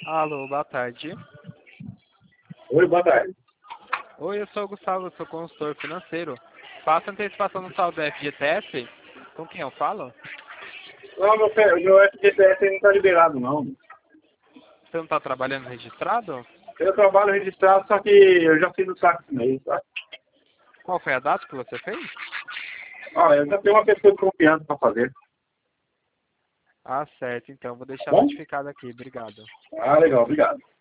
Alô, boa tarde. Oi, boa tarde. Oi, eu sou o Gustavo, eu sou consultor financeiro. Faço antecipação no saldo do FGTS. Com quem eu falo? Não, meu FGTS não está liberado, não. Você não está trabalhando registrado? Eu trabalho registrado, só que eu já fiz o saque esse mês, tá? Qual foi a data que você fez? Ah, eu já tenho uma pessoa de confiança para fazer. Ah, certo, então vou deixar Bom? notificado aqui. Obrigado. Ah, legal, obrigado.